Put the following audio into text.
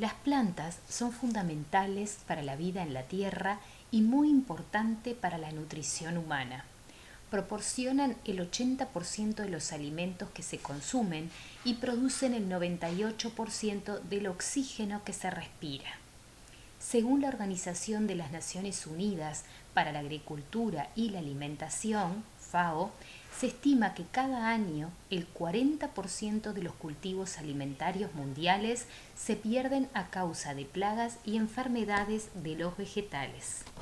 Las plantas son fundamentales para la vida en la tierra y muy importante para la nutrición humana. Proporcionan el 80% de los alimentos que se consumen y producen el 98% del oxígeno que se respira. Según la Organización de las Naciones Unidas para la Agricultura y la Alimentación, FAO, se estima que cada año el 40% de los cultivos alimentarios mundiales se pierden a causa de plagas y enfermedades de los vegetales.